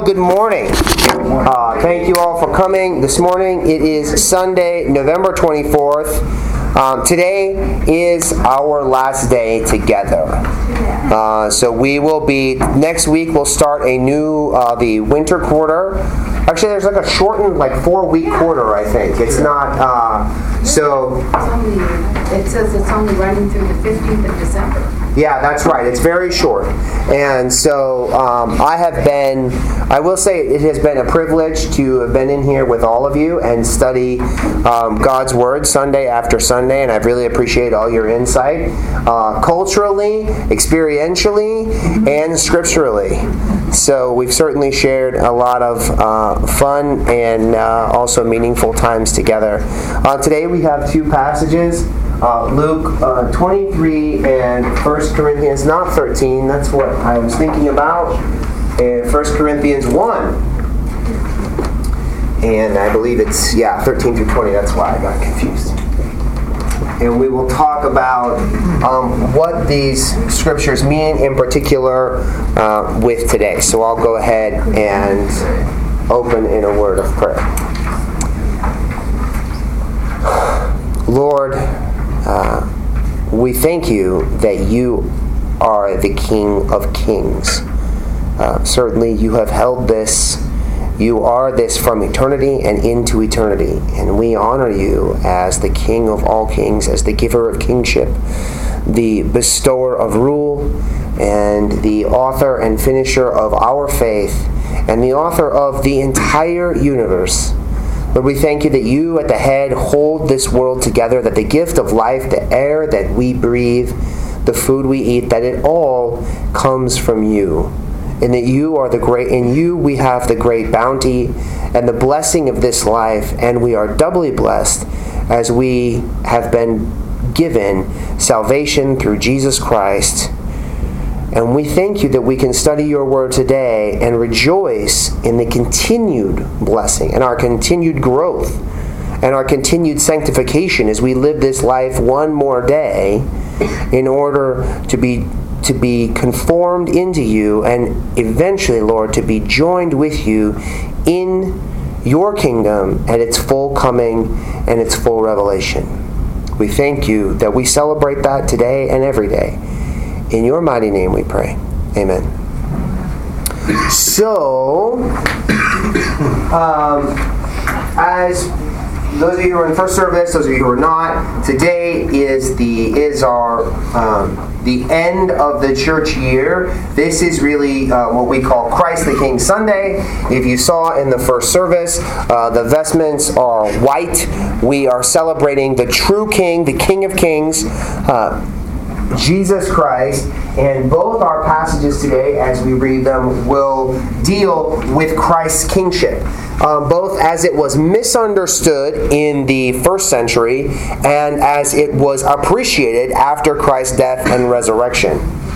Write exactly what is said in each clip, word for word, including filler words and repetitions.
Good morning. Uh, thank you all for coming this morning. It is Sunday, November twenty-fourth. Um, today is our last day together. Uh, so we will be, next week we'll start a new, uh, the winter quarter. Actually, there's like a shortened, like four-week quarter, I think. It's not, uh, so... It's only, it says it's only running through the fifteenth of December. Yeah, that's right. It's very short. And so um, I have been, I will say it has been a privilege to have been in here with all of you and study um, God's Word Sunday after Sunday, and I really appreciate all your insight, uh, culturally, experientially, and scripturally. So we've certainly shared a lot of uh, fun and uh, also meaningful times together. Uh, today we have two passages. Uh, Luke uh, twenty-three and First Corinthians, not thirteen, that's what I was thinking about, and First Corinthians one. And I believe it's, yeah, thirteen through twenty, that's why I got confused. And we will talk about um, what these scriptures mean in particular uh, with today. So I'll go ahead and open in a word of prayer. Lord, Uh, we thank you that you are the King of Kings. Uh, certainly you have held this, you are this from eternity and into eternity. And we honor you as the King of all kings, as the giver of kingship, the bestower of rule, and the author and finisher of our faith, and the author of the entire universe. Lord, we thank you that you at the head hold this world together, that the gift of life, the air that we breathe, the food we eat, that it all comes from you. And that you are the great, in you we have the great bounty and the blessing of this life, and we are doubly blessed as we have been given salvation through Jesus Christ. And we thank you that we can study your word today and rejoice in the continued blessing and our continued growth and our continued sanctification as we live this life one more day in order to be to be conformed into you and eventually, Lord, to be joined with you in your kingdom at its full coming and its full revelation. We thank you that we celebrate that today and every day. In your mighty name we pray. Amen. So, um, as those of you who are in first service, those of you who are not, today is the is our um, the end of the church year. This is really uh, what we call Christ the King Sunday. If you saw in the first service, uh, the vestments are white. We are celebrating the true King, the King of Kings, Uh, Jesus Christ, and both our passages today, as we read them, will deal with Christ's kingship, um, both as it was misunderstood in the first century and as it was appreciated after Christ's death and resurrection.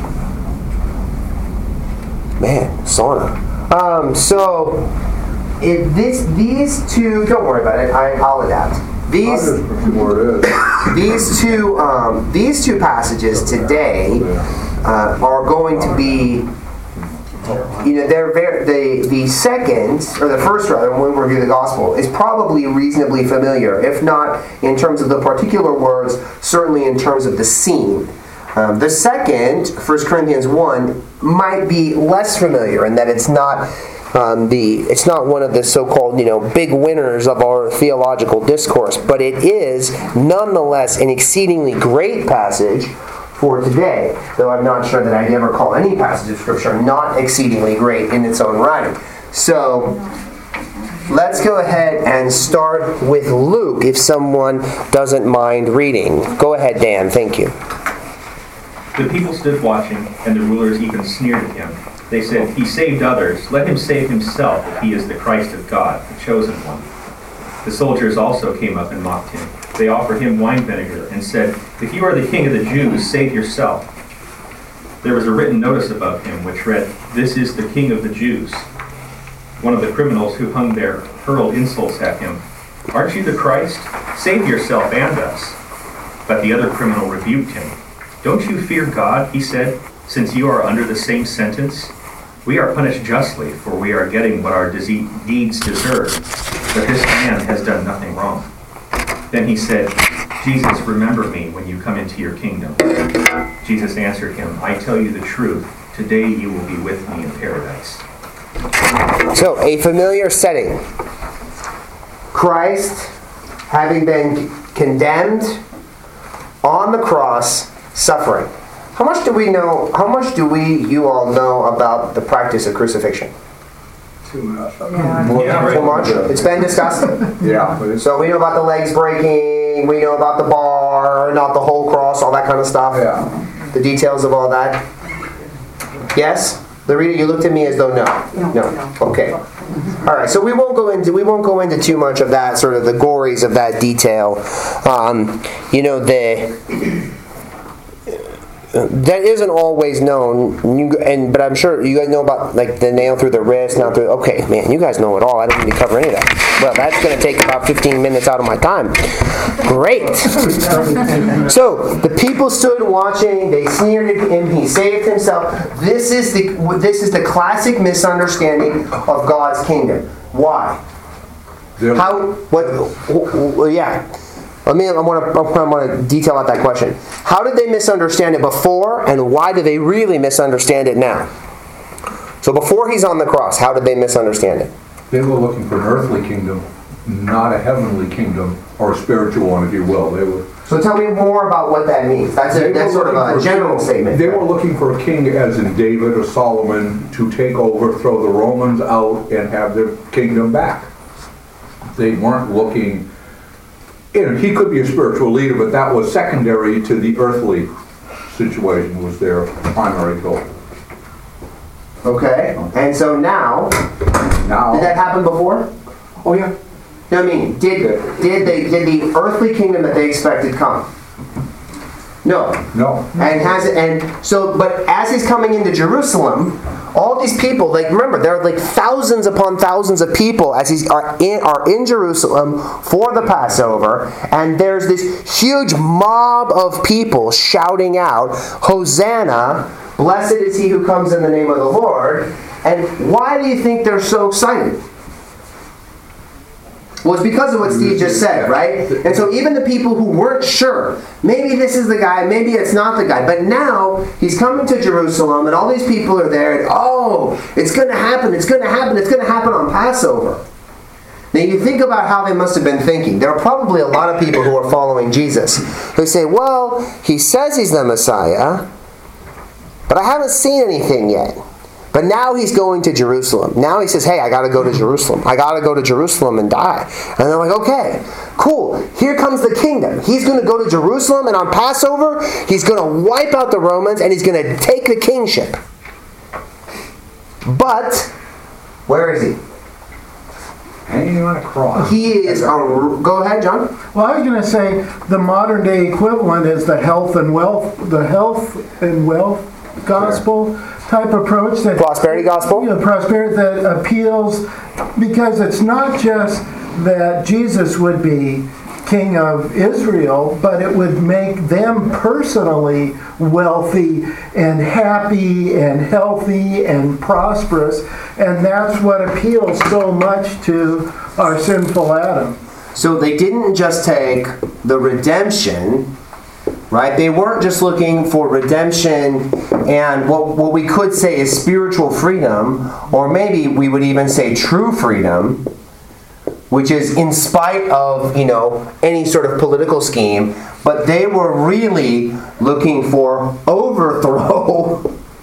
Man, sauna. Um, so, if this, these two, don't worry about it, I, I'll adapt. These, these two, um, these two passages today uh, are going to be, you know, they're very, the the second or the first rather, when we review the gospel, is probably reasonably familiar, if not in terms of the particular words, certainly in terms of the scene. Um, the second, First Corinthians one, might be less familiar in that it's not. Um, the it's not one of the so-called, you know, big winners of our theological discourse, but it is nonetheless an exceedingly great passage for today, though I'm not sure that I'd ever call any passage of Scripture not exceedingly great in its own right. So, let's go ahead and start with Luke, if someone doesn't mind reading. Go ahead, Dan. Thank you. The people stood watching, and the rulers even sneered at him. They said, "He saved others. Let him save himself if he is the Christ of God, the chosen one." The soldiers also came up and mocked him. They offered him wine vinegar and said, "If you are the king of the Jews, save yourself." There was a written notice above him which read, "This is the King of the Jews." One of the criminals who hung there hurled insults at him. "Aren't you the Christ? Save yourself and us." But the other criminal rebuked him. "Don't you fear God," he said, "since you are under the same sentence? We are punished justly, for we are getting what our dese- deeds deserve. But this man has done nothing wrong." Then he said, "Jesus, remember me when you come into your kingdom." Jesus answered him, "I tell you the truth. Today you will be with me in paradise." So, a familiar setting. Christ, having been condemned on the cross, suffering. How much do we know, how much do we, you all know about the practice of crucifixion? Too much. Yeah, Too much? It's been discussed. Yeah. But it's, So we know about the legs breaking, we know about the bar, not the whole cross, all that kind of stuff. yeah. The details of all that. Yes? Larita, you looked at me as though no. No. Okay. All right. So we won't go into we won't go into too much of that, sort of the gories of that detail. Um, you know, the that isn't always known. You, and but I'm sure you guys know about like the nail through the wrist, now through. Okay, man, you guys know it all. I don't need to cover any of that. Well, that's going to take about fifteen minutes out of my time. Great. So the people stood watching. They sneered at him. He saved himself. This is the this is the classic misunderstanding of God's kingdom. Why? They're- How? What? Well, yeah. Let me. I want to. I want to detail out that question. How did they misunderstand it before, and why do they really misunderstand it now? So before he's on the cross, how did they misunderstand it? They were looking for an earthly kingdom, not a heavenly kingdom, or a spiritual one, if you will. They were. So tell me more about what that means. That's a, They that's were sort of looking a for- general statement. They were looking for a king, as in David or Solomon, to take over, throw the Romans out, and have their kingdom back. They weren't looking. You know, he could be a spiritual leader, but that was secondary to the earthly situation. Was their primary goal. Okay. And so now, Now, did that happen before? oh yeah, No, I mean, did did they did the earthly kingdom that they expected come? No. no, And has and so, but as he's coming into Jerusalem, all these people, like remember, there are like thousands upon thousands of people as he's are in are in Jerusalem for the Passover, and there's this huge mob of people shouting out, "Hosanna! Blessed is he who comes in the name of the Lord." And why do you think they're so excited? Well, it's because of what Steve just said, right? And so even the people who weren't sure, maybe this is the guy, maybe it's not the guy, but now he's coming to Jerusalem and all these people are there and, oh, it's going to happen, it's going to happen, it's going to happen on Passover. Now you think about how they must have been thinking. There are probably a lot of people who are following Jesus who say, well, he says he's the Messiah, but I haven't seen anything yet. But now he's going to Jerusalem. Now he says, hey, I got to go to Jerusalem. I got to go to Jerusalem and die. And they're like, okay, cool. Here comes the kingdom. He's going to go to Jerusalem, and on Passover, he's going to wipe out the Romans, and he's going to take the kingship. But, where is he? hanging on a cross. He is a... Go ahead, John. Well, I was going to say the modern day equivalent is the health and wealth, the health and wealth gospel type approach that Prosperity gospel? you know, prosperity that appeals, because it's not just that Jesus would be king of Israel, but it would make them personally wealthy and happy and healthy and prosperous, and that's what appeals so much to our sinful Adam. So they didn't just take the redemption, right? They weren't just looking for redemption and what, what we could say is spiritual freedom, or maybe we would even say true freedom, which is in spite of, you know, any sort of political scheme, but they were really looking for overthrow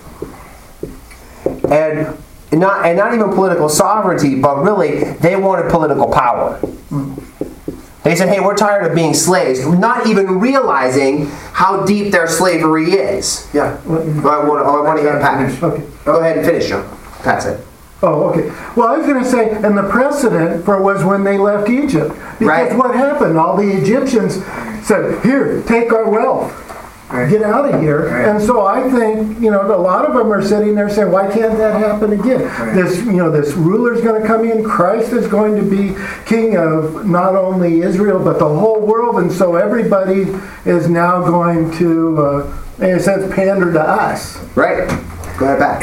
and not and not even political sovereignty, but really they wanted political power. They said, hey, we're tired of being slaves, not even realizing how deep their slavery is. Yeah. I want, I want to hear Pat. Okay. Go ahead and finish, John. Pat said. Oh, okay. Well, I was going to say, and the precedent for was when they left Egypt. Because Right. what happened? All the Egyptians said, here, take our wealth. Get out of here. Right. And so I think, you know, a lot of them are sitting there saying, why can't that happen again? Right. This, you know, this ruler's going to come in. Christ is going to be king of not only Israel, but the whole world. And so everybody is now going to, uh, in a sense, pander to us. Right. Go ahead, Pat. It,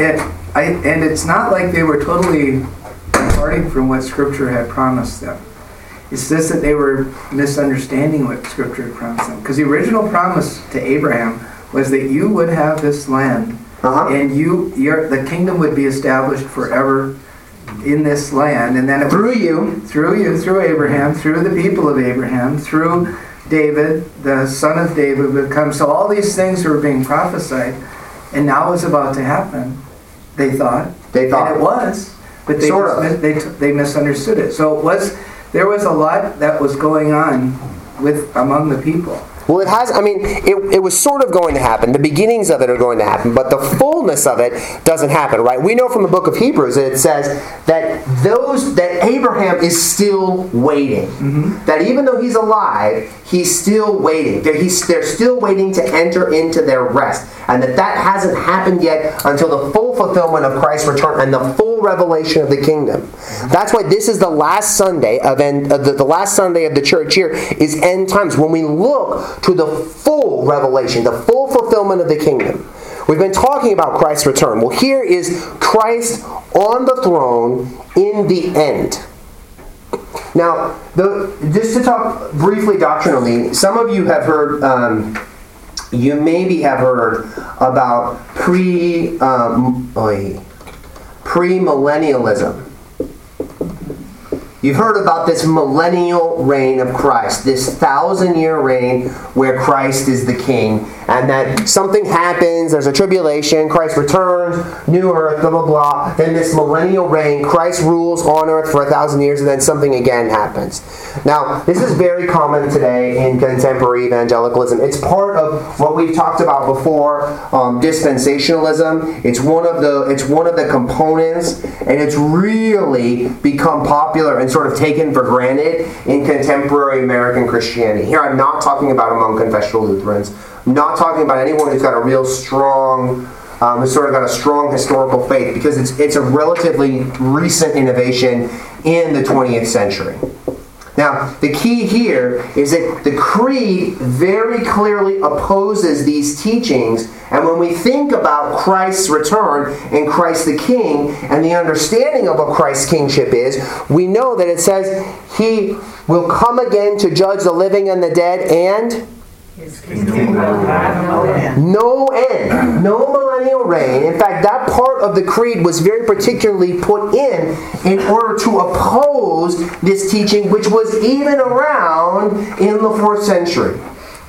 I, and it's not like they were totally departing from what Scripture had promised them. It's just that they were misunderstanding what Scripture had promised them. Because the original promise to Abraham was that you would have this land, uh-huh. and you, your, the kingdom would be established forever in this land. And then it through would, you, through you, through Abraham, through the people of Abraham, through David, the son of David would come. So all these things were being prophesied, and now it's about to happen. They thought. They thought and it was, but they sort of. they they misunderstood it. So it was. There was a lot that was going on with among the people. Well, it has, I mean, it, it was sort of going to happen. The beginnings of it are going to happen, but the fullness of it doesn't happen, right? We know from the book of Hebrews that it says that those, that Abraham is still waiting. Mm-hmm. That even though he's alive, he's still waiting. They're, he's, they're still waiting to enter into their rest. And that that hasn't happened yet until the full fulfillment of Christ's return and the full revelation of the kingdom. That's why this is the last Sunday of, end, of the, the last Sunday of the church year is end times. When we look to the full revelation, the full fulfillment of the kingdom. We've been talking about Christ's return. Well, here is Christ on the throne in the end. Now, the, just to talk briefly doctrinally, some of you have heard, um, you maybe have heard about pre, um, pre-millennialism. You've heard about this millennial reign of Christ, this thousand-year reign where Christ is the king, and that something happens, there's a tribulation, Christ returns, new earth, blah, blah, blah. Then this millennial reign, Christ rules on earth for a thousand years, and then something again happens. Now, this is very common today in contemporary evangelicalism. It's part of what we've talked about before, um, dispensationalism. It's one of the it's one of the components, and it's really become popular and sort of taken for granted in contemporary American Christianity. Here, I'm not talking about among confessional Lutherans. I'm not talking about anyone who's got a real strong, um, who's sort of got a strong historical faith, because it's it's a relatively recent innovation in the twentieth century. Now, the key here is that the Creed very clearly opposes these teachings, and when we think about Christ's return and Christ the King and the understanding of what Christ's kingship is, we know that it says He will come again to judge the living and the dead, and His kingdom will have no end. no end, no millennial reign. In fact, that part of the Creed was very particularly put in in order to oppose this teaching, which was even around in the fourth century.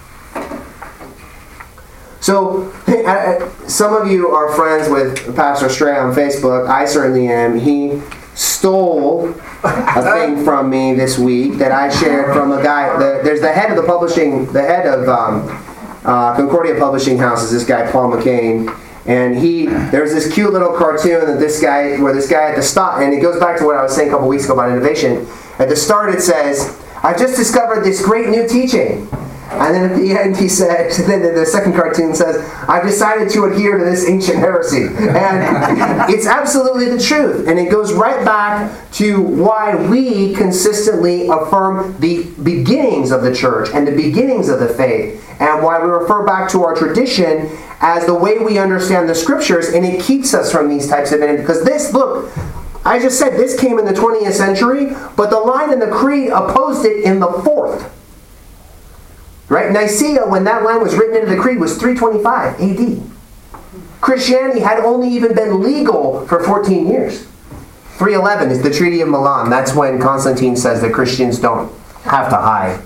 So, some of you are friends with Pastor Stray on Facebook. I certainly am. He stole a thing from me this week that I shared from a guy. The, there's the head of the publishing, the head of um, uh, Concordia Publishing House is this guy Paul McCain, and he there's this cute little cartoon that this guy where this guy at the start, and it goes back to what I was saying a couple weeks ago about innovation. At the start, it says, "I just discovered this great new teaching." And then at the end he says, then the second cartoon says, "I've decided to adhere to this ancient heresy." And it's absolutely the truth. And it goes right back to why we consistently affirm the beginnings of the church and the beginnings of the faith, and why we refer back to our tradition as the way we understand the scriptures, and it keeps us from these types of, because this, look, I just said this came in the twentieth century, but the line in the Creed opposed it in the fourth. Right? Nicaea, when that line was written into the Creed, was three twenty-five A D. Christianity had only even been legal for fourteen years. three eleven is the Treaty of Milan. That's when Constantine says that Christians don't have to hide.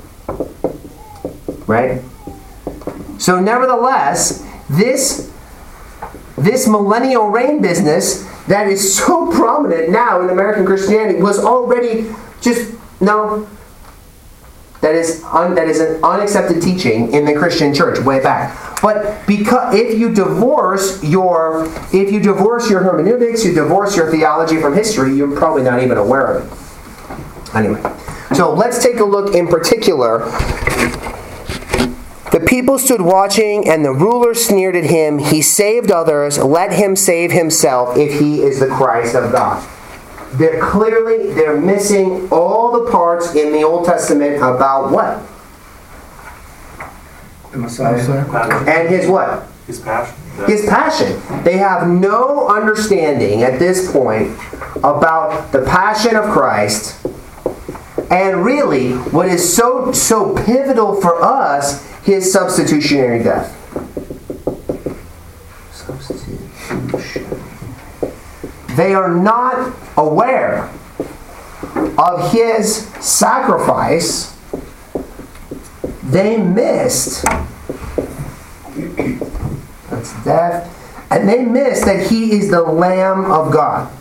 Right? So nevertheless, this, this millennial reign business that is so prominent now in American Christianity was already just, no... That is un, that is an unaccepted teaching in the Christian church way back. But because if you divorce your if you divorce your hermeneutics, you divorce your theology from history, you're probably not even aware of it. Anyway, so let's take a look in particular. The people stood watching, and the ruler sneered at him. He saved others. Let him save himself if he is the Christ of God. They're clearly, they're missing all the parts in the Old Testament about what? The Messiah. And his what? His passion. His passion. They have no understanding at this point about the passion of Christ, and really what is so so pivotal for us, his substitutionary death. Substitution. They are not aware of his sacrifice. They missed. That's death. And they missed that he is the Lamb of God.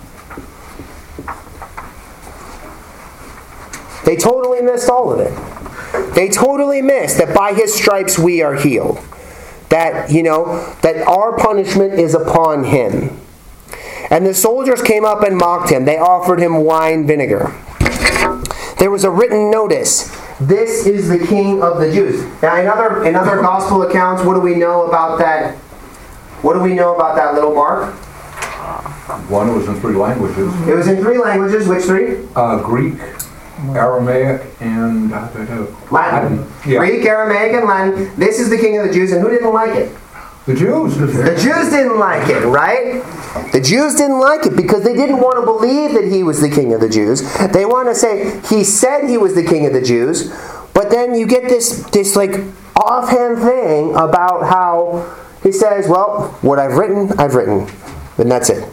They totally missed all of it. They totally missed that by his stripes we are healed. That, you know, that our punishment is upon him. And the soldiers came up and mocked him. They offered him wine vinegar. There was a written notice. This is the King of the Jews. Now, in other, in other gospel accounts, what do we know about that? What do we know about that little mark? One was in three languages. It was in three languages. Which three? Uh, Greek, Aramaic, and uh, Latin. Yeah. Greek, Aramaic, and Latin. This is the King of the Jews. And who didn't like it? The Jews. The Jews didn't like it, right? The Jews didn't like it because they didn't want to believe that he was the King of the Jews. They want to say he said he was the King of the Jews, but then you get this this like offhand thing about how he says, well, what I've written, I've written. And that's it.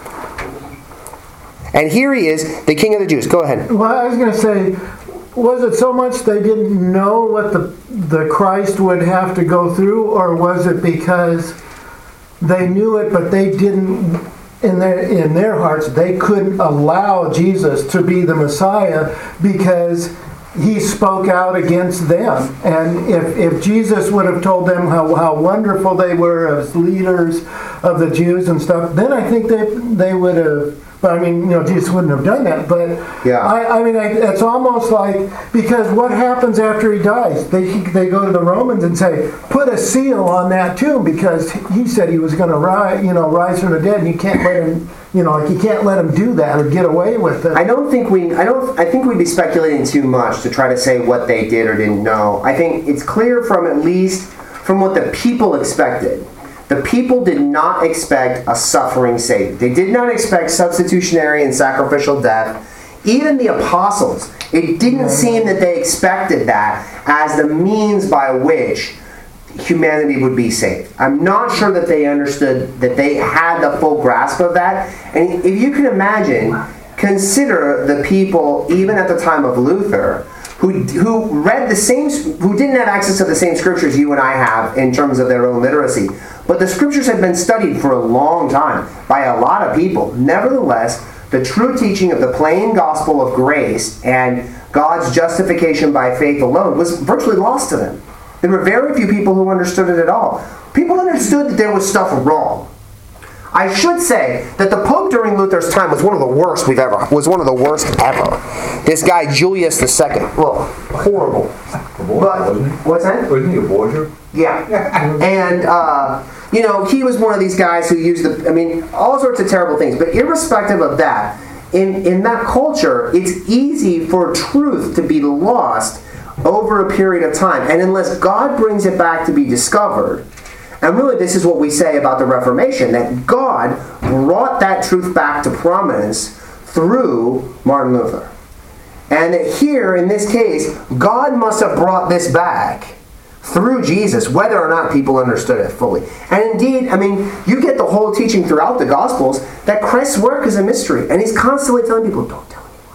And here he is, the King of the Jews. Go ahead. Well, I was going to say, was it so much they didn't know what the the Christ would have to go through, or was it because they knew it, but they didn't, in their in their hearts, they couldn't allow Jesus to be the Messiah because he spoke out against them? And if, if Jesus would have told them how, how wonderful they were as leaders of the Jews and stuff, then I think they they would have. But I mean, you know, Jesus wouldn't have done that. But yeah. I, I mean, I, it's almost like, because what happens after he dies? They they go to the Romans and say, put a seal on that tomb because he said he was going to rise, you know, rise from the dead, and you can't let him, you know, like you can't let him do that or get away with it. I don't think we. I don't. I think we'd be speculating too much to try to say what they did or didn't know. I think it's clear from at least from what the people expected. The people did not expect a suffering Savior. They did not expect substitutionary and sacrificial death. Even the apostles, it didn't seem that they expected that as the means by which humanity would be saved. I'm not sure that they understood, that they had the full grasp of that. And if you can imagine, consider the people, even at the time of Luther, who who read the same, who didn't have access to the same scriptures you and I have in terms of their own literacy. But the scriptures had been studied for a long time by a lot of people. Nevertheless, the true teaching of the plain gospel of grace and God's justification by faith alone was virtually lost to them. There were very few people who understood it at all. People understood that there was stuff wrong. I should say that the Pope during Luther's time was one of the worst we've ever, was one of the worst ever. This guy, Julius the Second. Well, horrible. But, wasn't he? What's that? Wasn't he a Borgia? Yeah. And, uh, you know, he was one of these guys who used the, I mean, all sorts of terrible things. But irrespective of that, in, in that culture, it's easy for truth to be lost over a period of time. And unless God brings it back to be discovered, and really this is what we say about the Reformation, that God brought that truth back to prominence through Martin Luther. And that here, in this case, God must have brought this back through Jesus, whether or not people understood it fully. And indeed, I mean, you get the whole teaching throughout the Gospels that Christ's work is a mystery. And he's constantly telling people, don't tell anyone.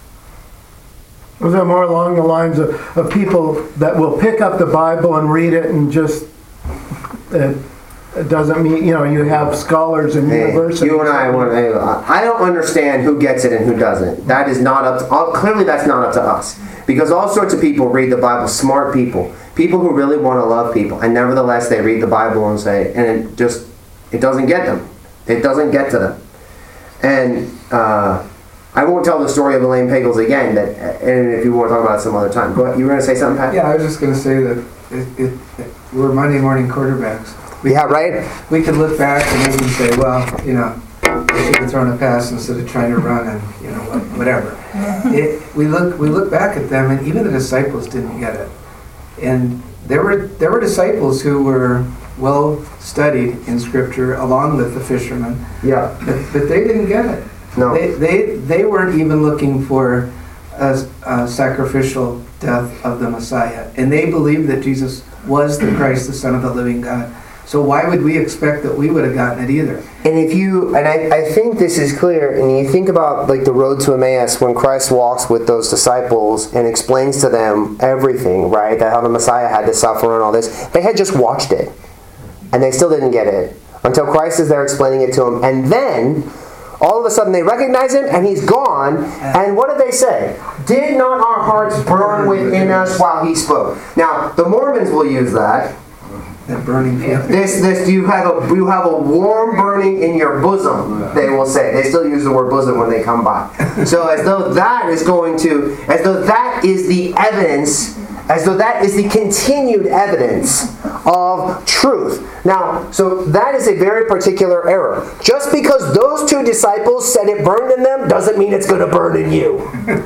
Was that more along the lines of, of people that will pick up the Bible and read it and just... It, it doesn't mean, you know, you have scholars and Hey, universities. you and I want to, I don't understand who gets it and who doesn't. That is not up to, clearly that's not up to us. Because all sorts of people read the Bible, smart people, people who really want to love people, and nevertheless they read the Bible and say, and it just, it doesn't get them. It doesn't get to them. And uh, I won't tell the story of Elaine Pagels again, but, and if you want to talk about it some other time. Go ahead. You were going to say something, Pat? Yeah, I was just going to say that it, it, it, we're Monday morning quarterbacks. We, Yeah, right? We could look back and we can say, well, you know, we should have thrown a pass instead of trying to run and, you know, whatever. It, we look we look back at them, and even the disciples didn't get it. And there were there were disciples who were well studied in Scripture, along with the fishermen. Yeah. But, but they didn't get it. No. They, they, they weren't even looking for a, a sacrificial death of the Messiah. And they believed that Jesus was the Christ, the Son of the living God. So why would we expect that we would have gotten it either? And if you, and I, I think this is clear, and you think about like the road to Emmaus when Christ walks with those disciples and explains to them everything, right? That how the Messiah had to suffer and all this. They had just watched it. And they still didn't get it. Until Christ is there explaining it to them. And then, all of a sudden they recognize him and he's gone. And what did they say? Did not our hearts burn within us while he spoke? Now, the Mormons will use that. That burning feeling. This, this, you have a, you have a warm burning in your bosom, they will say. They still use the word bosom when they come by. So as though that is going to, as though that is the evidence, as though that is the continued evidence of truth. Now, so that is a very particular error. Just because those two disciples said it burned in them doesn't mean it's going to burn in you.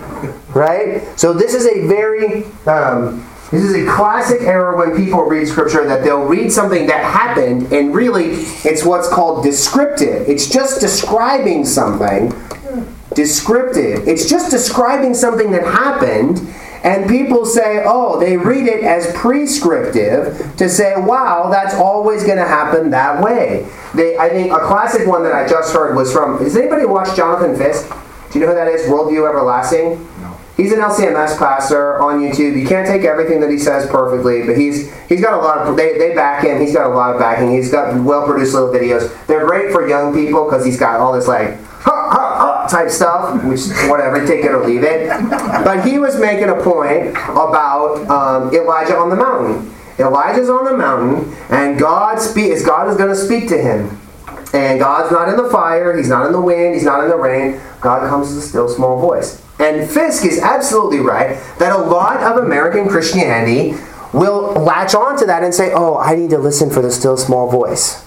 Right? So this is a very... Um, This is a classic error when people read Scripture, that they'll read something that happened and really it's what's called descriptive. It's just describing something. Descriptive. It's just describing something that happened, and people say, oh, they read it as prescriptive to say, wow, that's always going to happen that way. They, I think a classic one that I just heard was from, does anybody watch Jonathan Fisk? Do you know who that is? Worldview Everlasting? He's an L C M S pastor on YouTube. You can't take everything that he says perfectly, but he's he's got a lot of, they, they back him. He's got a lot of backing. He's got well-produced little videos. They're great for young people because he's got all this like, ha, ha, ha type stuff, which, whatever, take it or leave it. But he was making a point about um, Elijah on the mountain. Elijah's on the mountain, and God, spe- God is going to speak to him. And God's not in the fire, he's not in the wind, he's not in the rain. God comes as a still small voice. And Fisk is absolutely right that a lot of American Christianity will latch on to that and say, oh, I need to listen for the still small voice.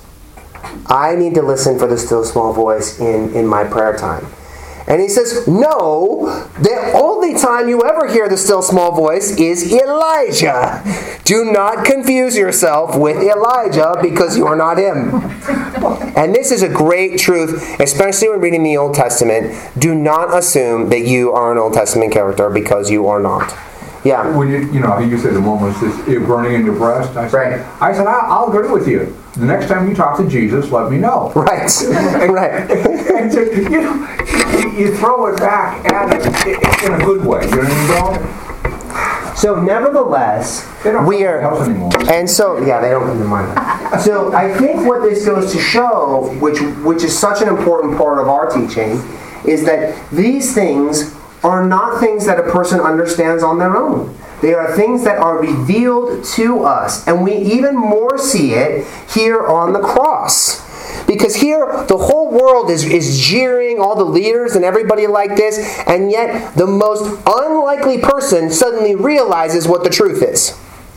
I need to listen for the still small voice in, in my prayer time. And he says, no, the only time you ever hear the still small voice is Elijah. Do not confuse yourself with Elijah because you are not him. And this is a great truth, especially when reading the Old Testament. Do not assume that you are an Old Testament character because you are not. Yeah. When you, you know, you said the moment is you're burning in your breast. I said, right. I said, I'll, I'll agree with you. The next time you talk to Jesus, let me know. Right. Right. And so, you know, you throw it back at it in a good way. You know what I mean? So, nevertheless, we are, and so yeah, they don't even mind that. So, I think what this goes to show, which which is such an important part of our teaching, is that these things are not things that a person understands on their own. They are things that are revealed to us. And we even more see it here on the cross. Because here, the whole world is, is jeering all the leaders and everybody like this, and yet the most unlikely person suddenly realizes what the truth is.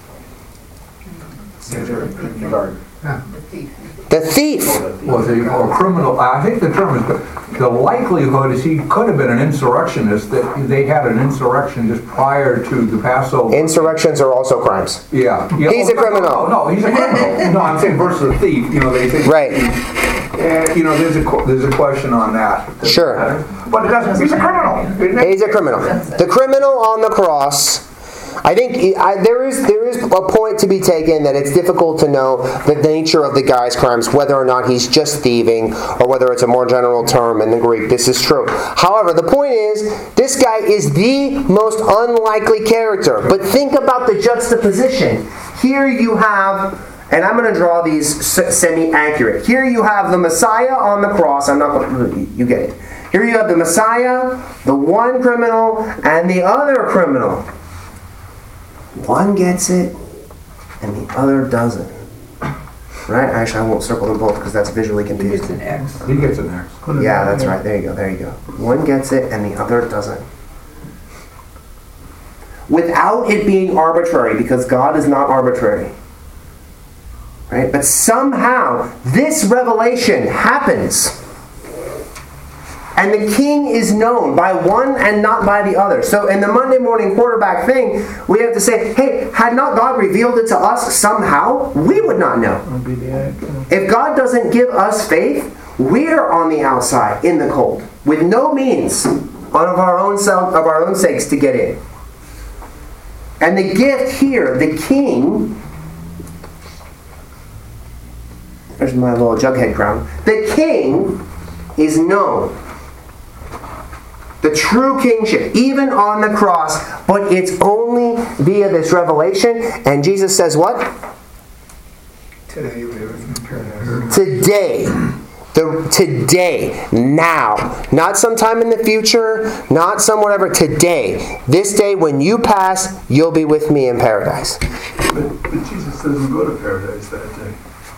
The thief. Well, the or criminal. I think the term is the likelihood is he could have been an insurrectionist. That they had an insurrection just prior to the Passover. Insurrections are also crimes. Yeah, yeah. He's oh, a criminal. No, no, no, he's a criminal. No, I'm saying versus a thief. You know, they think. Right. Uh, you know, there's a there's a question on that. Sure. But it doesn't. He's a criminal. He's a criminal. The criminal on the cross. I think I, there is there is a point to be taken that it's difficult to know the nature of the guy's crimes, whether or not he's just thieving or whether it's a more general term in the Greek. This is true. However, the point is, this guy is the most unlikely character. But think about the juxtaposition. Here you have, and I'm going to draw these semi-accurate. Here you have the Messiah on the cross. I'm not going to, you get it. Here you have the Messiah, the one criminal, and the other criminal. One gets it, and the other doesn't. Right? Actually, I won't circle them both because that's visually confusing. He gets an X. He gets an X. Yeah, that's right. There you go. There you go. One gets it, and the other doesn't. Without it being arbitrary, because God is not arbitrary. Right? But somehow, this revelation happens. And the king is known by one and not by the other. So in the Monday morning quarterback thing, we have to say, hey, had not God revealed it to us somehow, we would not know. If God doesn't give us faith, we're on the outside in the cold with no means of our own self, of our own sakes to get in. And the gift here, the king, there's my little jughead crown. The king is known. The true kingship, even on the cross, but it's only via this revelation. And Jesus says what? Today we live in paradise. Today. The, today. Now. Not sometime in the future. Not some whatever. Today. This day when you pass, you'll be with me in paradise. But, but Jesus doesn't go to paradise that day.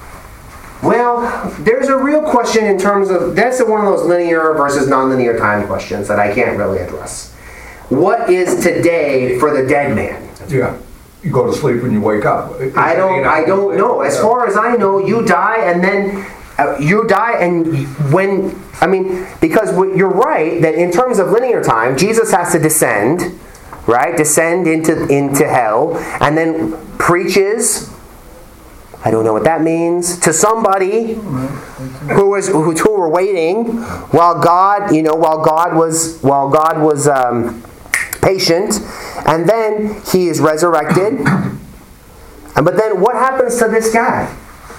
Well, there's a real question in terms of, that's one of those linear versus nonlinear time questions that I can't really address. What is today for the dead man? Yeah. You go to sleep and you wake up. It's I don't I don't know. As far as I know, you die and then uh, you die and when, I mean, because you're right that in terms of linear time, Jesus has to descend, right? Descend into into hell and then preaches, I don't know what that means, to somebody who was who, who were waiting while God, you know, while God was while God was um, patient, and then he is resurrected. And but then what happens to this guy?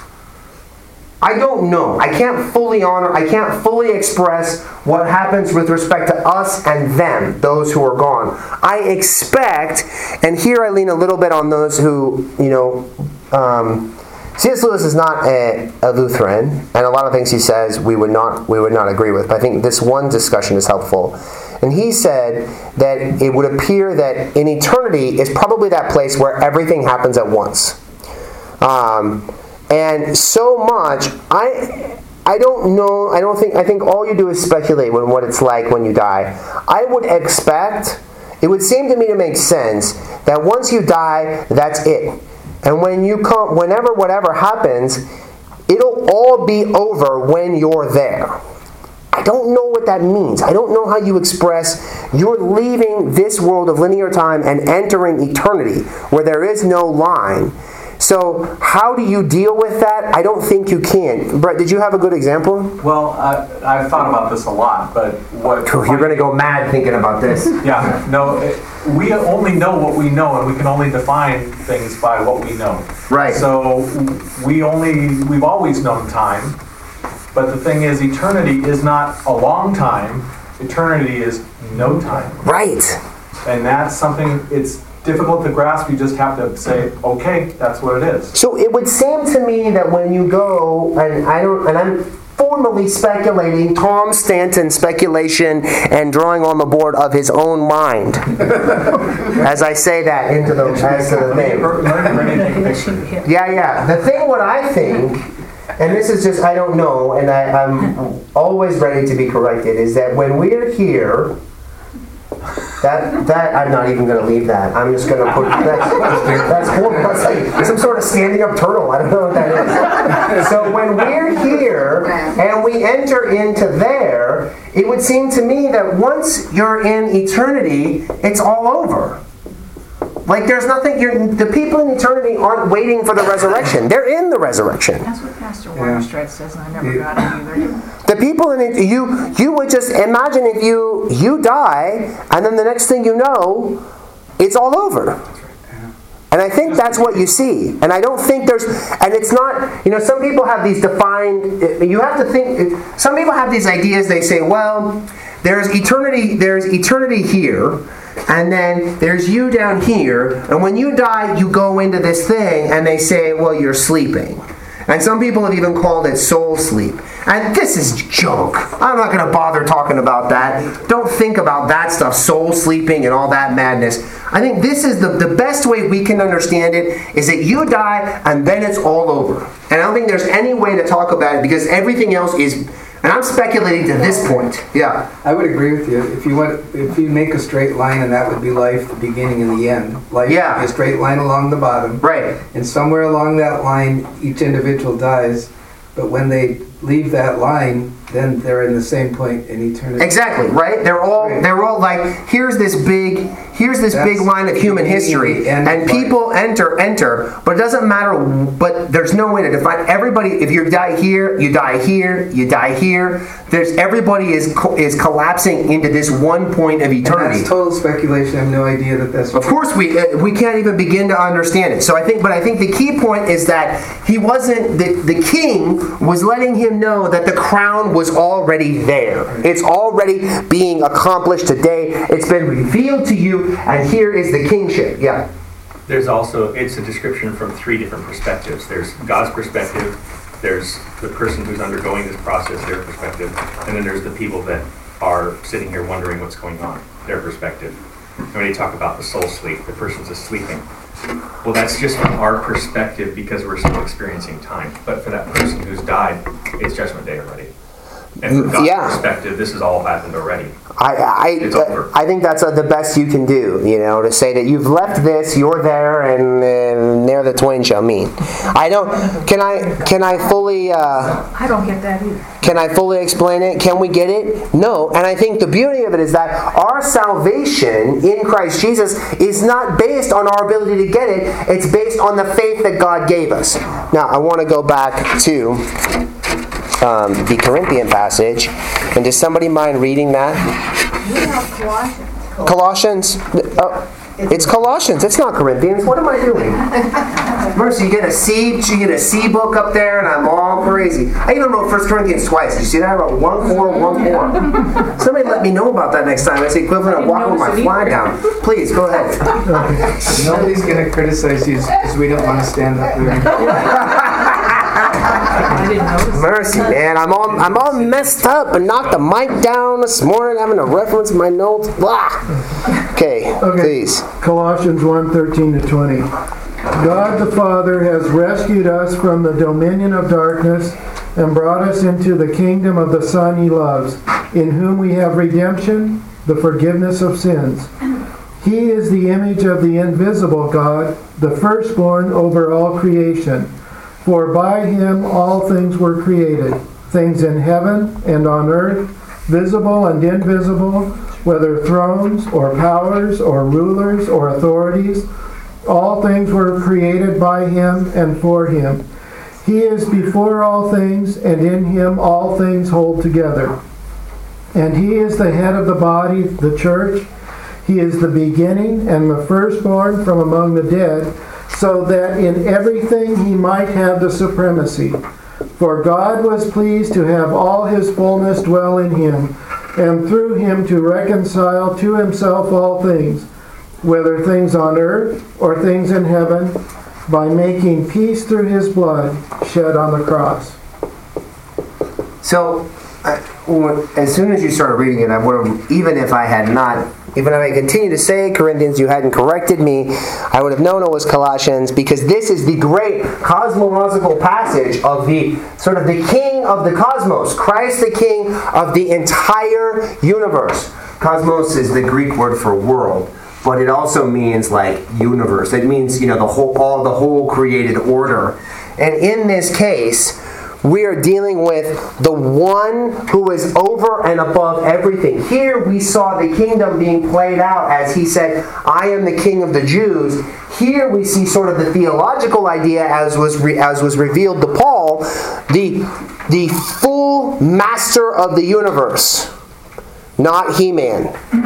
I don't know. I can't fully honor, I can't fully express what happens with respect to us and them, those who are gone. I expect, and here I lean a little bit on those who, you know, um, C S Lewis is not a, a Lutheran, and a lot of things he says we would not we would not agree with. But I think this one discussion is helpful. And he said that it would appear that in eternity is probably that place where everything happens at once. Um, and so much, I I don't know. I don't think. I think all you do is speculate on what it's like when you die. I would expect. It would seem to me to make sense that once you die, that's it. And when you come, whenever whatever happens, it'll all be over when you're there. I don't know what that means. I don't know how you express you're leaving this world of linear time and entering eternity where there is no line. So how do you deal with that? I don't think you can. Brett, did you have a good example? Well, I, I've thought about this a lot, but what... You're going to go mad thinking about this. Yeah, no, it, we only know what we know, and we can only define things by what we know. Right. So we only, we've always known time, but the thing is, eternity is not a long time. Eternity is no time. Right. And that's something, it's difficult to grasp. You just have to say, okay, that's what it is. So it would seem to me that when you go, and I don't, and I'm formally speculating, Tom Stanton speculation and drawing on the board of his own mind, as I say that into the as to the thing. Yeah, yeah. The thing, what I think, and this is just I don't know, and I, I'm always ready to be corrected, is that when we're here. That that I'm not even going to leave that. I'm just going to put that. That's horrible. That's like some sort of standing up turtle. I don't know what that is. So when we're here and we enter into there, it would seem to me that once you're in eternity, it's all over. Like there's nothing. You're, the people in eternity aren't waiting for the resurrection. They're in the resurrection. That's what Pastor Warmstret says, and I never got it either. The people in it, you you would just imagine if you you die, and then the next thing you know, it's all over. And I think that's what you see. And I don't think there's, and it's not, you know, some people have these defined, you have to think, some people have these ideas, they say, well, there's eternity, there's eternity here, and then there's you down here, and when you die, you go into this thing, and they say, well, you're sleeping. And some people have even called it soul sleep. And this is junk. I'm not going to bother talking about that. Don't think about that stuff, soul sleeping and all that madness. I think this is the, the best way we can understand it is that you die and then it's all over. And I don't think there's any way to talk about it because everything else is... And I'm speculating to this point. Yeah. I would agree with you. If you want, if you make a straight line, and that would be life, the beginning and the end. Life Yeah. would be a straight line along the bottom. Right. And somewhere along that line, each individual dies. But when they leave that line, then they're in the same point in eternity. Exactly, right? They're all Right. they're all like, here's this big here's this That's big line of human the history, end and of people enter enter, but it doesn't matter. But there's no way to define everybody. If you die here, you die here, you die here. There's everybody is co- is collapsing into this one point of And eternity. that's total speculation. I have no idea that that's Of course, we uh, we can't even begin to understand it. So I think, but I think the key point is that he wasn't the the king was letting him know that the crown was already there. It's already being accomplished today. It's been revealed to you, and here is the kingship. Yeah. There's also, it's a description from three different perspectives. There's God's perspective, there's the person who's undergoing this process, their perspective, and then there's the people that are sitting here wondering what's going on, their perspective. And when you talk about the soul sleep, the person's is sleeping. Well, that's just from our perspective because we're still experiencing time. But for that person who's died, it's Judgment Day already. And from God's Yeah. perspective, this has all happened already. I It's I, over. I think that's uh, the best you can do, you know, to say that you've left this, you're there, and, and there the twain shall meet. I don't. Can I can I fully uh, I don't get that either. can I fully explain it? Can we get it? No. And I think the beauty of it is that our salvation in Christ Jesus is not based on our ability to get it. It's based on the faith that God gave us. Now I want to go back to um, the Corinthian passage, and does somebody mind reading that? We have Colossians. Colossians. Oh, it's Colossians. It's not Corinthians. What am I doing? Mercy, you get a C. You get a C book up there, and I'm all crazy. I even wrote First Corinthians twice. Did you see that? I wrote one four, one four. Somebody let me know about that next time. That's the equivalent of walking with my flag down. Please go ahead. Nobody's going to criticize you because we don't want to stand up there. I didn't notice. Mercy, man. I'm all I'm all messed up and knocked the mic down this morning, having to reference my notes. Blah. Okay, Okay. please. Colossians one thirteen to twenty. God the Father has rescued us from the dominion of darkness and brought us into the kingdom of the Son he loves, in whom we have redemption, the forgiveness of sins. He is the image of the invisible God, the firstborn over all creation. For by him all things were created, things in heaven and on earth, visible and invisible, whether thrones or powers or rulers or authorities. All things were created by him and for him. He is before all things, and in him all things hold together. And he is the head of the body, the church. He is the beginning and the firstborn from among the dead, so that in everything he might have the supremacy. For God was pleased to have all his fullness dwell in him, and through him to reconcile to himself all things, whether things on earth or things in heaven, by making peace through his blood shed on the cross. So, I, when- as soon as you started reading it, I would have, even if I had not, even if I continued to say Corinthians, you hadn't corrected me, I would have known it was Colossians, because this is the great cosmological passage of the sort of the king of the cosmos, Christ the king of the entire universe. Cosmos is the Greek word for world, but it also means like universe. It means, you know, the whole, all the whole created order. And in this case, we are dealing with the one who is over and above everything. Here we saw the kingdom being played out as he said, I am the king of the Jews. Here we see sort of the theological idea as was re- as was revealed to Paul, the, the full master of the universe. Not He-Man.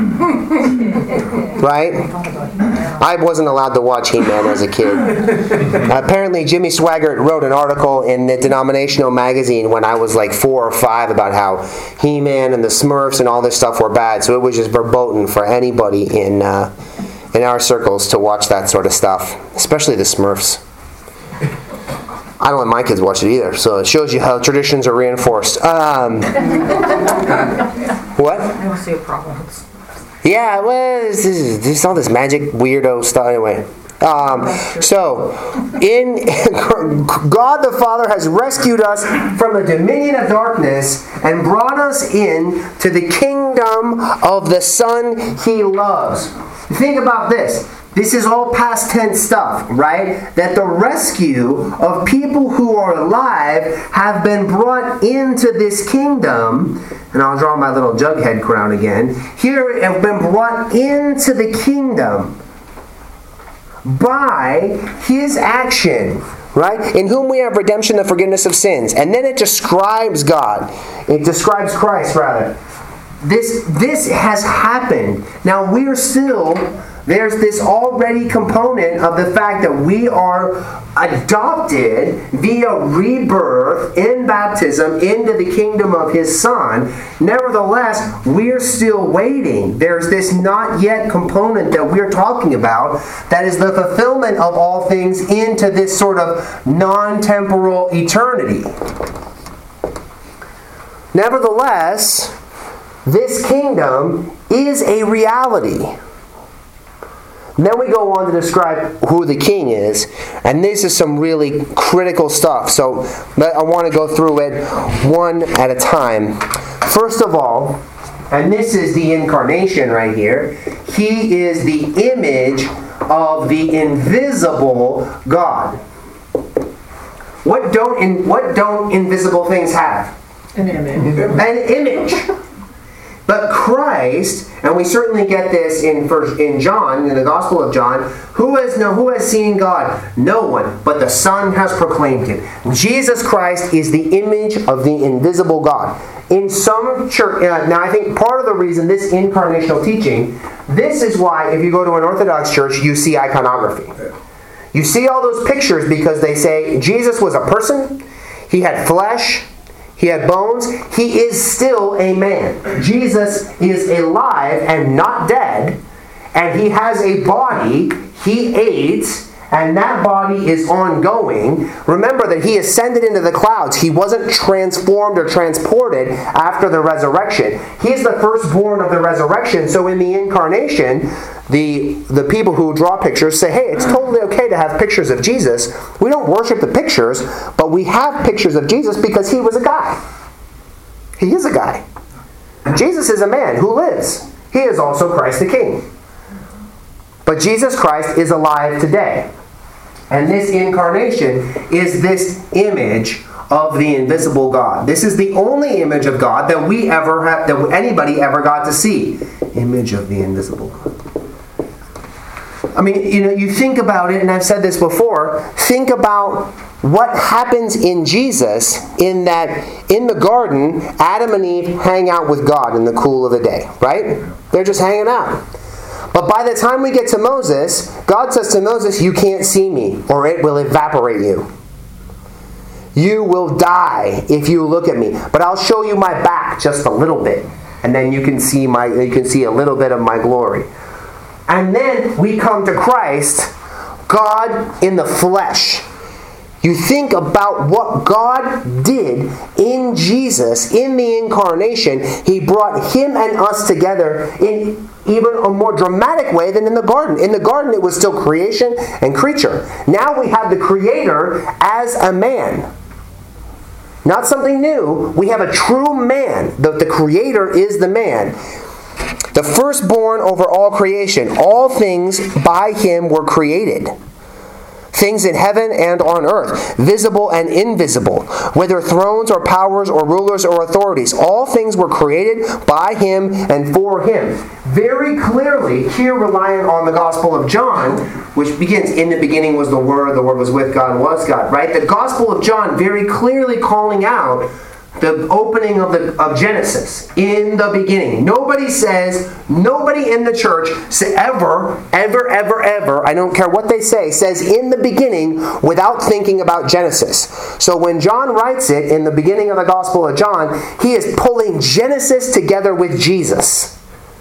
Right? I wasn't allowed to watch He-Man as a kid. Apparently Jimmy Swaggart wrote an article in the Denominational magazine when I was like four or five about how He-Man and the Smurfs and all this stuff were bad. So it was just verboten for anybody in uh, in our circles to watch that sort of stuff. Especially the Smurfs. I don't let my kids watch it either, so it shows you how traditions are reinforced. Um, what? I don't see a problem. Yeah, well, this is, this is all this magic weirdo stuff. Anyway, Um, so, in God the Father has rescued us from the dominion of darkness and brought us in to the kingdom of the Son He loves. Think about this. This is all past tense stuff, right? That the rescue of people who are alive have been brought into this kingdom. And I'll draw my little Jughead crown again. Here have been brought into the kingdom by His action, right? In whom we have redemption, the forgiveness of sins. And then it describes God. It describes Christ, rather. This, this has happened. Now we're still... There's this already component of the fact that we are adopted via rebirth in baptism into the kingdom of His Son. Nevertheless, we're still waiting. There's this not yet component that we're talking about that is the fulfillment of all things into this sort of non-temporal eternity. Nevertheless, this kingdom is a reality. And then we go on to describe who the king is. And this is some really critical stuff. So I want to go through it one at a time. First of all, and this is the incarnation right here. He is the image of the invisible God. What don't, in, what don't invisible things have? An image. An image. But Christ, and we certainly get this in first in John, in the Gospel of John, who has no who has seen God? No one, but the Son has proclaimed Him. Jesus Christ is the image of the invisible God. In some church, uh, now I think part of the reason this incarnational teaching, this is why if you go to an Orthodox church, you see iconography. You see all those pictures because they say Jesus was a person, He had flesh, He had bones. He is still a man. Jesus is alive and not dead. And He has a body. He ate. And that body is ongoing. Remember that He ascended into the clouds. He wasn't transformed or transported after the resurrection. He's the firstborn of the resurrection. So in the incarnation, the, the people who draw pictures say, hey, it's totally okay to have pictures of Jesus. We don't worship the pictures, but we have pictures of Jesus because He was a guy. He is a guy. Jesus is a man who lives. He is also Christ the King. But Jesus Christ is alive today. And this incarnation is this image of the invisible God. This is the only image of God that we ever have, that anybody ever got to see. Image of the invisible God. I mean, you know, you think about it, and I've said this before, think about what happens in Jesus in that in the garden, Adam and Eve hang out with God in the cool of the day, right? They're just hanging out. But by the time we get to Moses, God says to Moses, you can't see me, or it will evaporate you. You will die if you look at me. But I'll show you my back just a little bit. And then you can see my you can see a little bit of my glory. And then we come to Christ, God in the flesh. You think about what God did in Jesus, in the incarnation. He brought Him and us together in even a more dramatic way than in the garden. In the garden, it was still creation and creature. Now we have the Creator as a man. Not something new. We have a true man. The, the Creator is the man. The firstborn over all creation. All things by Him were created. Things in heaven and on earth, visible and invisible, whether thrones or powers or rulers or authorities. All things were created by Him and for Him. Very clearly, here relying on the Gospel of John, which begins, in the beginning was the Word, the Word was with God, and was God, right? The Gospel of John very clearly calling out the opening of the of Genesis in the beginning. Nobody says, nobody in the church say, ever, ever, ever, ever, I don't care what they say, says in the beginning without thinking about Genesis. So when John writes it in the beginning of the Gospel of John, he is pulling Genesis together with Jesus.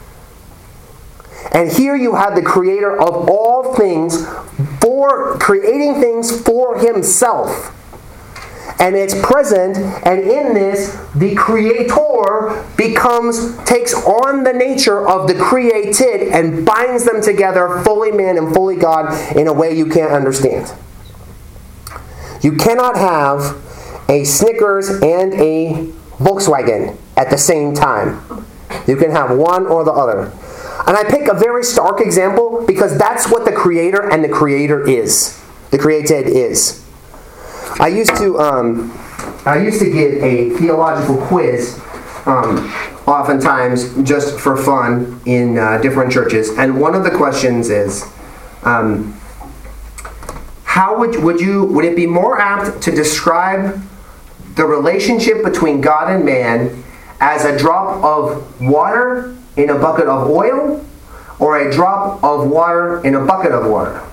And here you have the Creator of all things, for creating things for Himself. and it's present, and in this, the Creator becomes, takes on the nature of the created and binds them together, fully man and fully God, in a way you can't understand. You cannot have a Snickers and a Volkswagen at the same time. You can have one or the other. And I pick a very stark example because that's what the Creator and the Creator is. The created is. I used to um, I used to get a theological quiz um, oftentimes just for fun in uh, different churches, and one of the questions is, um, how would would you would it be more apt to describe the relationship between God and man as a drop of water in a bucket of oil, or a drop of water in a bucket of water?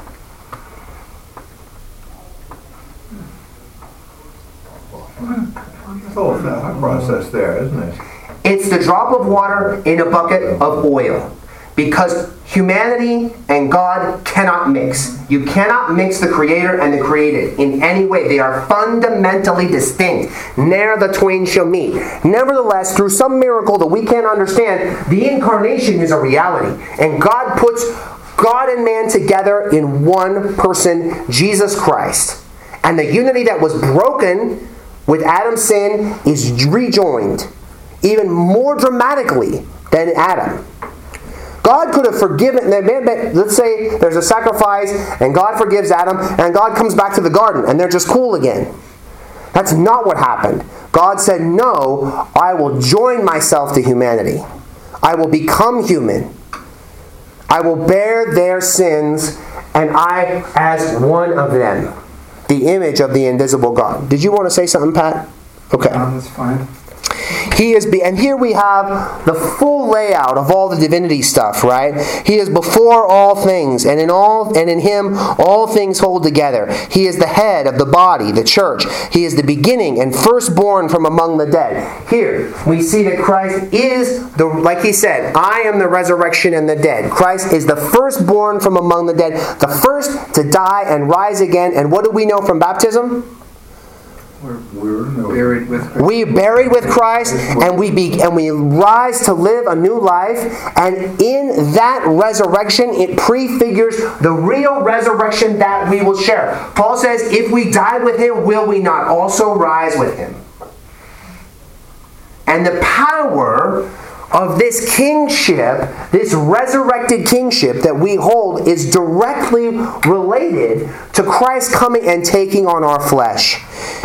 It's a whole thought process there, isn't it? It's the drop of water in a bucket of oil. Because humanity and God cannot mix. You cannot mix the Creator and the created in any way. They are fundamentally distinct. Ne'er the twain shall meet. Nevertheless, through some miracle that we can't understand, the incarnation is a reality. And God puts God and man together in one person, Jesus Christ. And the unity that was broken with Adam's sin is rejoined even more dramatically than Adam. God could have forgiven, let's say there's a sacrifice and God forgives Adam and God comes back to the garden and they're just cool again. That's not what happened. God said, no, I will join myself to humanity. I will become human. I will bear their sins, and I as one of them. The image of the invisible God. Did you want to say something, Pat? Okay. Um, that's fine. He is, be- and here we have the full layout of all the divinity stuff, right? He is before all things, and in all, and in Him all things hold together. He is the head of the body, the church. He is the beginning and firstborn from among the dead. Here we see that Christ is the, like He said, I am the resurrection and the dead. Christ is the firstborn from among the dead, the first to die and rise again. And what do we know from baptism? We're, we're no, Buried with Christ. We buried with Christ, and we be, and we rise to live a new life. And in that resurrection, it prefigures the real resurrection that we will share. Paul says, "If we died with Him, will we not also rise with Him?" And the power of this kingship, this resurrected kingship that we hold, is directly related to Christ coming and taking on our flesh.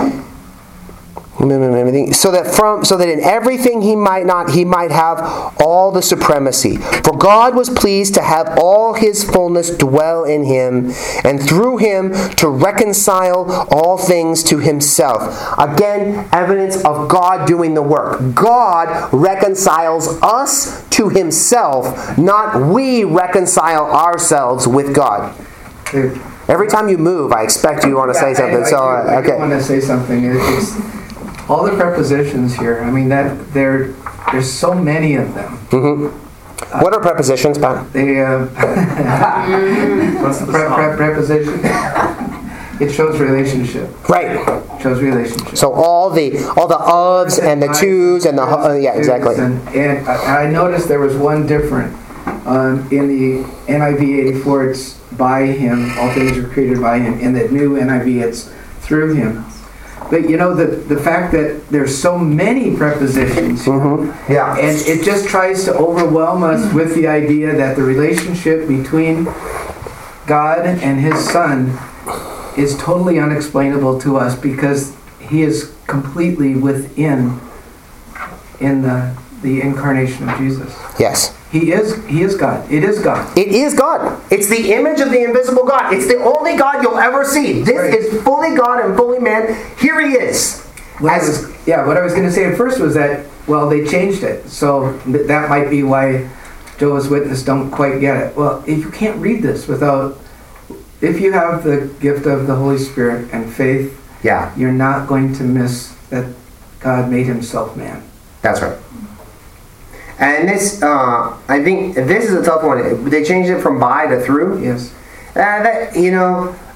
So that from so that in everything he might not he might have all the supremacy. For God was pleased to have all His fullness dwell in Him, and through Him to reconcile all things to Himself. Again, evidence of God doing the work. God reconciles us to Himself, not we reconcile ourselves with God. Every time you move, I expect you want to Yeah, say something. I, I so do, I okay. do want to say something. It- It's, all the prepositions here. I mean, that there, there's so many of them. Mm-hmm. What are prepositions, Pat? They uh, What's the pre- song? pre- preposition. It shows relationship. Right. It shows relationship. So all the all the ofs and the twos and the uh, yeah exactly. And, and I I noticed there was one different um, in the N I V eighty-four. It's by Him. All things are created by Him. In the new N I V, it's through Him. But you know, the, the fact that there's so many prepositions, Mm-hmm. Yeah. and it just tries to overwhelm us with the idea that the relationship between God and His Son is totally unexplainable to us because He is completely within in the, the incarnation of Jesus. Yes. He is He is God. It is God. It is God. It's the image of the invisible God. It's the only God you'll ever see. This Right. is fully God and fully man. Here He is. What I As- was, yeah, what I was going to say at first was that, well, they changed it. So th- that might be why Jehovah's Witnesses don't quite get it. Well, if you can't read this without, if you have the gift of the Holy Spirit and faith, Yeah, you're not going to miss that God made Himself man. that's right. And this, uh, I think this is a tough one. They changed it from by to through. Yes. Uh, that, you know,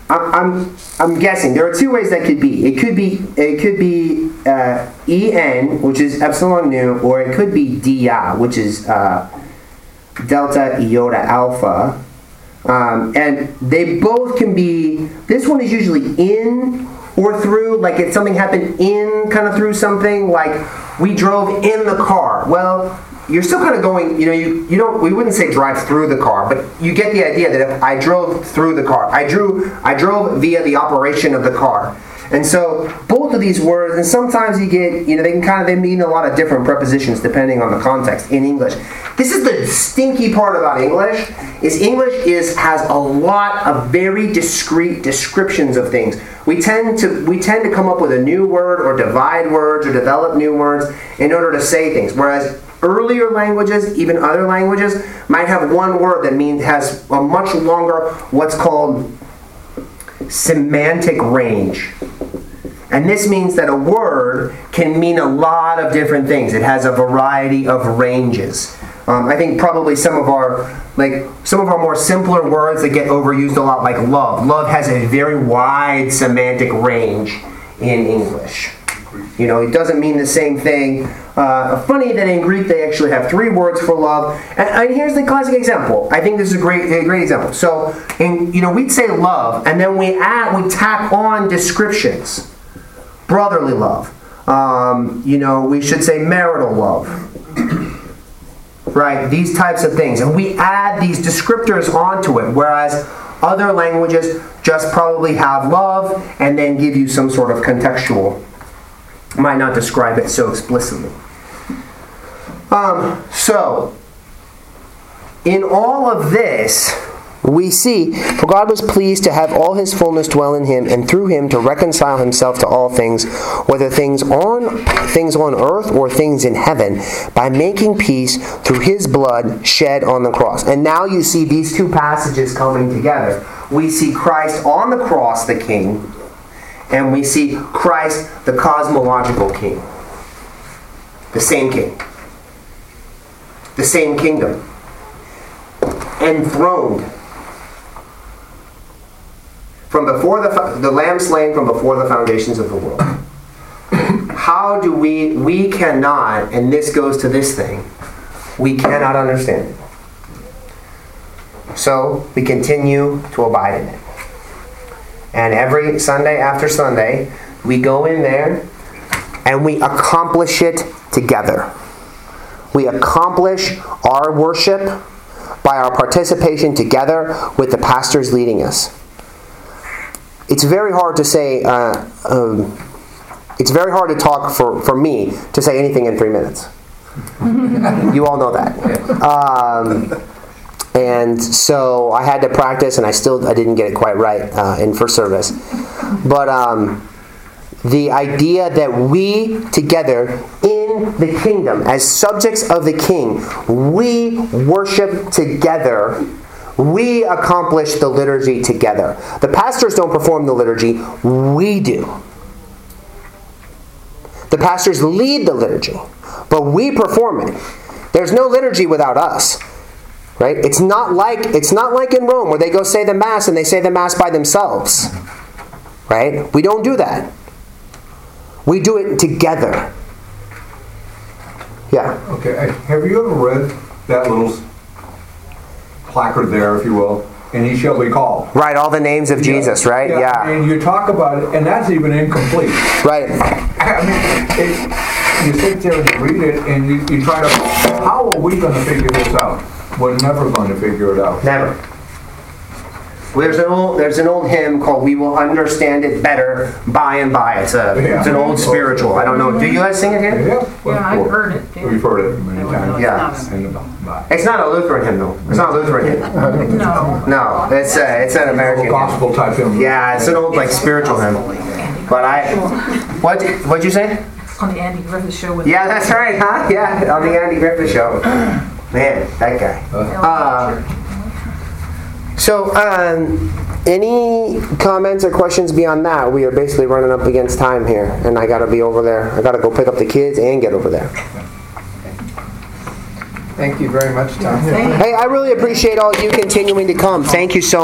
I'm, I'm, I'm guessing there are two ways that could be. It could be, it could be uh, E N, which is epsilon nu, or it could be D I, which is uh, delta iota alpha. Um, and they both can be, this one is usually in or through, like if something happened in kind of through something, like we drove in the car. Well, you're still kind of going, you know, you, you don't, we wouldn't say drive through the car, but you get the idea that if I drove through the car, I drew, I drove via the operation of the car. And so both of these words, and sometimes you get, you know, they can kind of, they mean a lot of different prepositions depending on the context in English. This is the stinky part about English, is English is has a lot of very discrete descriptions of things. We tend to we tend to come up with a new word or divide words or develop new words in order to say things. Whereas earlier languages, even other languages, might have one word that means has a much longer, what's called semantic range. And this means that a word can mean a lot of different things. It has a variety of ranges. Um, I think probably some of our like some of our more simpler words that get overused a lot, like love. Love has a very wide semantic range in English. You know, it doesn't mean the same thing. Uh, funny that in Greek they actually have three words for love. And, and here's the classic example. I think this is a great, a great example. So, in, you know, we'd say love, and then we add, we tack on descriptions. Brotherly love. Um, you know, we should say marital love. Right? These types of things. And we add these descriptors onto it, whereas other languages just probably have love and then give you some sort of contextual. Might not describe it so explicitly. Um, so, in all of this, we see, for God was pleased to have all his fullness dwell in him, and through him to reconcile himself to all things, whether things on things on earth or things in heaven, by making peace through his blood shed on the cross. And now you see these two passages coming together. We see Christ on the cross, the King, and we see Christ, the cosmological King. The same King. The same kingdom. Enthroned. From before the, the Lamb slain from before the foundations of the world. How do we, we cannot, and this goes to this thing, we cannot understand it. So, we continue to abide in it. And every Sunday after Sunday, we go in there and we accomplish it together. We accomplish our worship by our participation together with the pastors leading us. It's very hard to say, uh, um, it's very hard to talk for, for me to say anything in three minutes. You all know that. Um, and so I had to practice, and I still I didn't get it quite right uh, in first service. But um, the idea that we together in the kingdom, as subjects of the King, we worship together. We accomplish the liturgy together. The pastors don't perform the liturgy, we do. The pastors lead the liturgy, but we perform it. There's no liturgy without us. Right? It's not like it's not like in Rome where they go say the Mass and they say the Mass by themselves. Right? We don't do that. We do it together. Yeah. Okay. Have you ever read that little placard there, if you will, and he shall be called? Right, all the names of Jesus, yeah. right? Yeah. yeah. And you talk about it, and that's even incomplete. Right. I mean, it, you sit there and you read it, and you, you try to, how are we going to figure this out? We're never going to figure it out. Never. Well, there's an old there's an old hymn called "We Will Understand It Better By and By." It's a Yeah. it's an old spiritual. I don't know. Do you guys sing it here? Yeah, Yeah, I've heard it. yeah. We've heard it many times. Yeah. And about- bye. It's not a Lutheran hymn though. It's not a Lutheran hymn. No. No, it's a, it's an American hymn. Gospel type hymn. Yeah, it's an old like spiritual hymn. But I, what what'd you say? On the Andy Griffith Show. With Yeah, that's right, huh? Yeah, on the Andy Griffith Show. Man, that guy. Uh, so, um, any comments or questions beyond that? We are basically running up against time here, and I got to be over there. I got to go pick up the kids and get over there. Thank you very much, Tom. Hey, I really appreciate all you continuing to come. Thank you so much.